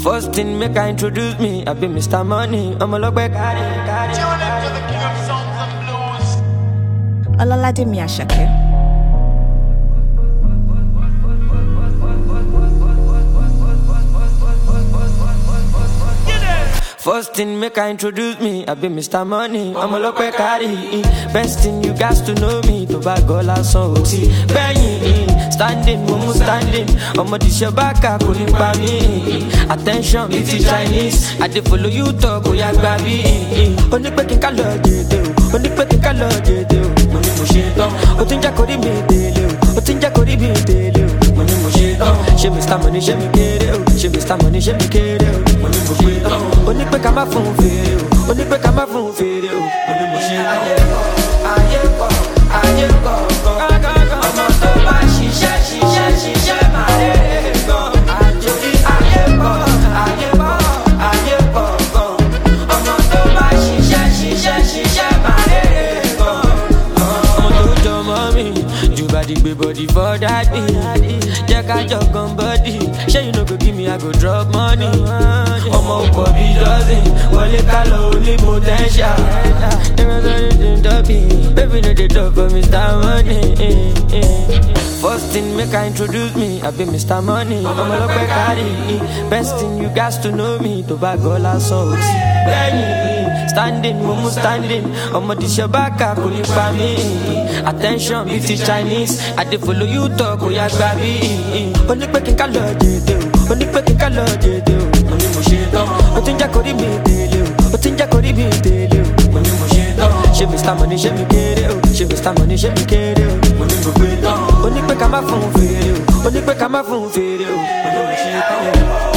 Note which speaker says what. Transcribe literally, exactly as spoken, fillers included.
Speaker 1: First thing make I introduce me, I be Mister Money. I'm a look back at it.
Speaker 2: Tune into the king of songs and blues.
Speaker 3: Olalademi Asake.
Speaker 1: First thing make I introduce me, I be Mister Money. I'm a look back at it. Best thing you guys to know me, to buy gola so Benny, standing, mumu standing. I'm a dish back, I couldn't buy me. Attention, it's Chinese. I did follow you talk, oh yeah, baby. Only picking color, only picking color, money mushito. Otinja kori me dele, otinja kori me dele. Money mushito. She Mister Money, she me get it. She Mister Money, she me get it. Money mushito. Only pick up my phone video, only pick up my phone video. Money mushito. Aye go, aye go, go. Ọmọ tó bá ṣiṣẹ́, ṣiṣẹ́, ṣiṣẹ́ máa lè go. Àjòyí ayé bọ̀, ayé bọ̀, ayé bọ̀ go. Ọmọ tó bá ṣiṣẹ́, ṣiṣẹ́, ṣiṣẹ́ máa lè go. Ọmọ tó jọ mọ́ mi, jù bá di gbé body for daddy. Jẹ́ ká jọ gan body, ṣé you no go give me I go drop money. Ọmọ òpó bí dozen, wọlé ká lọ only potential. Baby no dey talk for Mister Money. First thing make I introduce me, I be Mister Money. I'm a look back at it. Best thing you guys to know me, to buy gola so Benny, standing, mumu standing. I'm a dish back, I couldn't buy me. Attention, it's Chinese. I did follow you talk, oh yeah, baby. Only picking color, only picking color, money mushito. Otinja kori me dele, otinja kori me dele. Money mushito. She Mister Money, she me get it. She Mister Money, she me get it. Money mushito. Only pick up my phone video, only pick up my phone video. Money mushito.